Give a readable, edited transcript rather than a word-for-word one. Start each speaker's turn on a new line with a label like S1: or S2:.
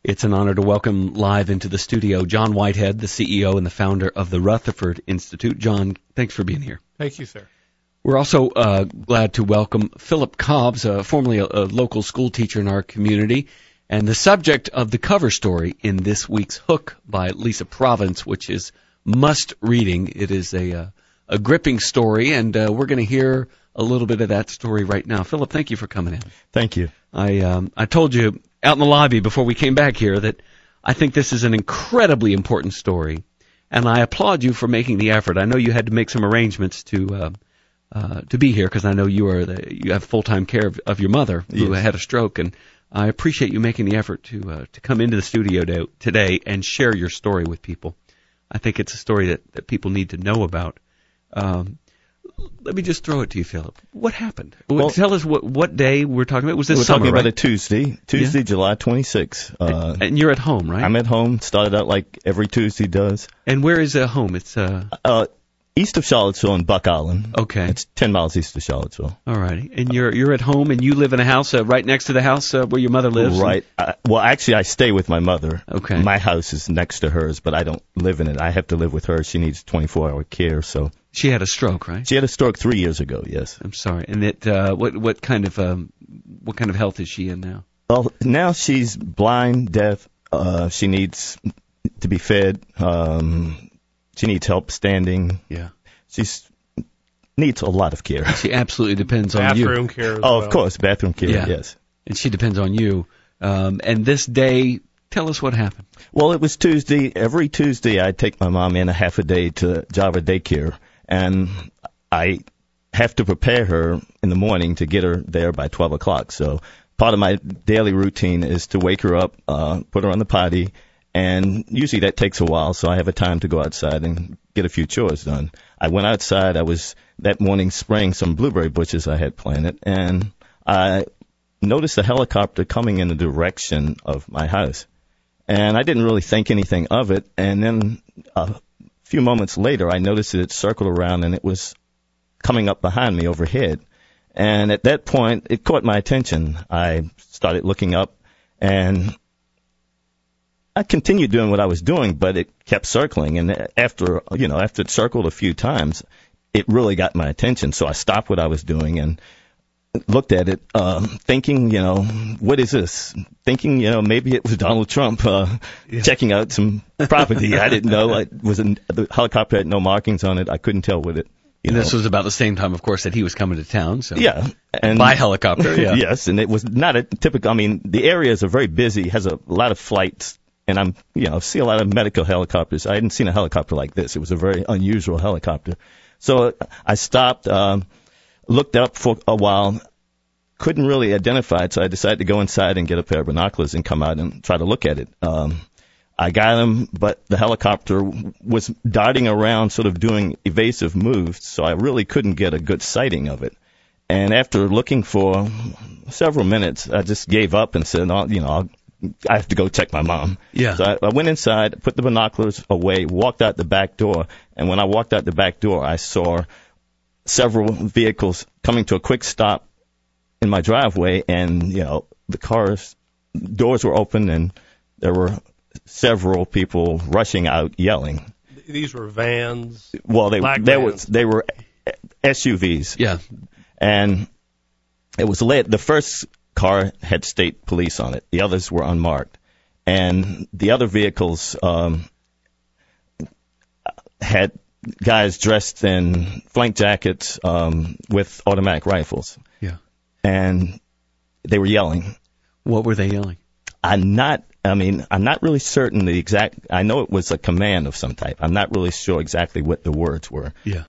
S1: It's an honor to welcome live into the studio John Whitehead, the CEO and the founder of the Rutherford Institute. John, thanks for being here.
S2: Thank you, sir.
S1: We're also glad to welcome Philip Cobbs, formerly a local school teacher in our community, and the subject of the cover story in this week's Hook by Lisa Provence, which is must reading. It is a gripping story, and we're going to hear a little bit of that story right now. Philip, thank you for coming in.
S3: Thank you.
S1: I told you out in the lobby before we came back here that I think this is an incredibly important story, and I applaud you for making the effort. I know you had to make some arrangements to be here because I know you have full-time care of your mother who had a stroke, and I appreciate you making the effort to come into the studio today and share your story with people. I think it's a story that people need to know about. Let me just throw it to you, Philip. What happened? Well, tell us what day we're talking about. Was this summer,
S3: We're talking
S1: right?
S3: about a Tuesday, July 26th.
S1: And you're at home, right?
S3: I'm at home. Started out like every Tuesday does.
S1: And where is home? It's
S3: east of Charlottesville in Buck Island.
S1: Okay.
S3: It's 10 miles east of Charlottesville.
S1: All righty. And you're at home, and you live in a house right next to the house where your mother lives?
S3: Right. Well, actually, I stay with my mother.
S1: Okay.
S3: My house is next to hers, but I don't live in it. I have to live with her. She needs 24-hour care, so.
S1: She had a stroke, right?
S3: She had a stroke 3 years ago, yes.
S1: I'm sorry. And what kind of health is she in now?
S3: Well, now she's blind, deaf. She needs to be fed. She needs help standing.
S1: Yeah.
S3: She needs a lot of care.
S1: She absolutely depends on you.
S2: Bathroom care as
S3: Oh,
S2: well.
S3: of course, bathroom care, yes.
S1: And she depends on you. And this day, tell us what happened.
S3: Well, it was Tuesday. Every Tuesday, I take my mom in a half a day to Java Daycare, and I have to prepare her in the morning to get her there by 12 o'clock. So part of my daily routine is to wake her up, put her on the potty, and usually that takes a while, so I have a time to go outside and get a few chores done. I went outside. I was that morning spraying some blueberry bushes I had planted, and I noticed a helicopter coming in the direction of my house. And I didn't really think anything of it, and then a few moments later I noticed that it circled around and it was coming up behind me overhead. And at that point, it caught my attention. I started looking up, and I continued doing what I was doing, but it kept circling. And after it circled a few times, it really got my attention. So I stopped what I was doing and looked at it, thinking, what is this? Thinking, maybe it was Donald Trump checking out some property. I didn't know. The helicopter had no markings on it. I couldn't tell what it.
S1: And this was about the same time, of course, that he was coming to town. So
S3: yeah, and
S1: by helicopter. Yeah.
S3: Yes, and it was not a typical. I mean, the areas are very busy, has a lot of flights. And see a lot of medical helicopters. I hadn't seen a helicopter like this. It was a very unusual helicopter. So I stopped, looked up for a while, couldn't really identify it, so I decided to go inside and get a pair of binoculars and come out and try to look at it. I got them, but the helicopter was darting around, sort of doing evasive moves, so I really couldn't get a good sighting of it. And after looking for several minutes, I just gave up and said, I have to go check my mom.
S1: Yeah.
S3: So I went inside, put the binoculars away, walked out the back door, and when I walked out the back door, I saw several vehicles coming to a quick stop in my driveway, and, the cars' doors were open, and there were several people rushing out yelling.
S2: These were vans.
S3: Well, they were SUVs.
S1: Yeah.
S3: And it was lit. The first car had state police on it. The others were unmarked. And the other vehicles had guys dressed in flak jackets with automatic rifles.
S1: Yeah.
S3: And they were yelling.
S1: What were they yelling?
S3: I'm not really certain the exact. I know it was a command of some type. I'm not really sure exactly what the words were.
S1: Yeah.